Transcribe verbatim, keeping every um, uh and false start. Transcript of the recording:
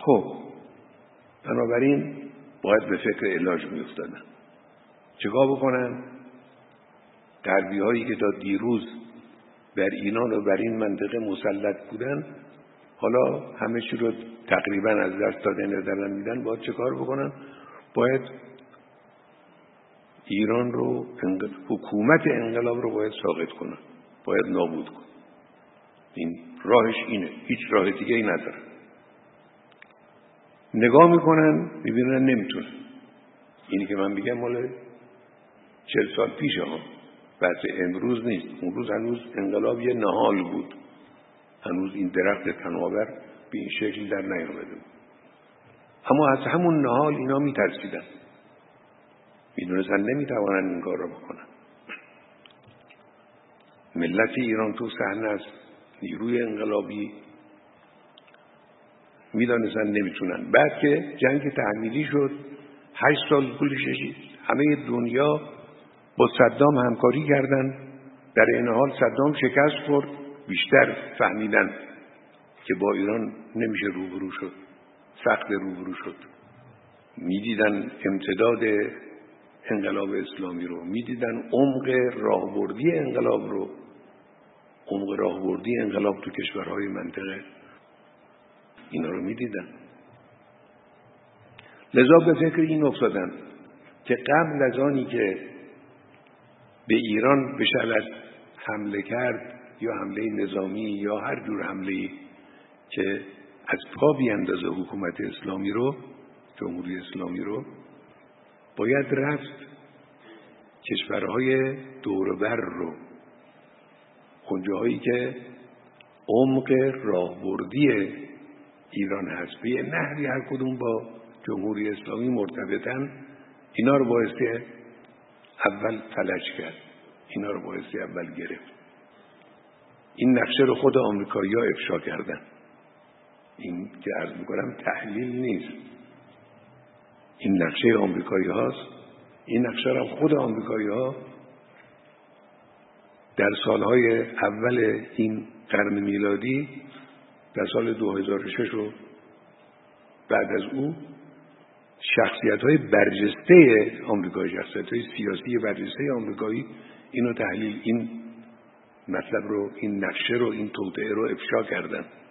خب بنابراین باید به فکر علاج می افتادن. چیکار بکنن؟ غربی هایی که تا دیروز بر ایران و بر این منطقه مسلط بودن، حالا همه چی رو تقریبا از دست دادن دارن میدن. باید چه کار بکنن؟ باید ایران رو، حکومت انقلاب رو باید ساقط کنن، باید نابود کنن. این راهش اینه، هیچ راه دیگه ای نداره. نگاه میکنن میبینن نمیتونن. اینی که من میگم مال چهل سال پیشه ها، بحث امروز نیست. اون روز هنوز انقلاب یه نهال بود، هنوز این درخت تناور به این شکل در نیامده بود. اما از همون نهال اینا میترسیدن، میدونستن نمیتوانن این کار رو بکنن. ملت ایران تو صحنه است، نیروی انقلابی میدونستن نمیتونن. بعد که جنگ تحمیلی شد، هشت سال طول کشید، همه دنیا با صدام همکاری کردن. در این حال صدام شکست خورد، بیشتر فهمیدن که با ایران نمیشه روبرو شد، سخت روبرو شد. میدیدن امتداد انقلاب اسلامی رو، میدیدن عمق راهبردی انقلاب رو، عمق راهبردی انقلاب تو کشورهای منطقه، اینا رو میدیدن. لذا به فکر این افتادن که قبل از آنی که به ایران بشود حمله کرد، یا حمله نظامی یا هر جور حمله‌ای که از پا بیاندازه حکومت اسلامی رو، جمهوری اسلامی رو، باید رفت کشورهای دوربر رو، اونجاهایی که عمق راهبردی ایران هست به یه نحوی هر کدوم با جمهوری اسلامی مرتبطن، اینا رو بایستی اول فلج کرد، اینا رو بایستی اول گرفت. این نقشه رو خود آمریکایی‌ها افشا کردن. این که عرض میکنم تحلیل نیست، این نقشه آمریکایی هاست. این نقشه رو خود آمریکایی ها در سالهای اول این قرن میلادی، در سال دو هزار و شش و بعد از او، شخصیت های برجسته آمریکایی، شخصیت های سیاسی برجسته آمریکایی اینو تحلیل، این مطلب رو، این نقشه رو، این توطئه رو افشا کردن.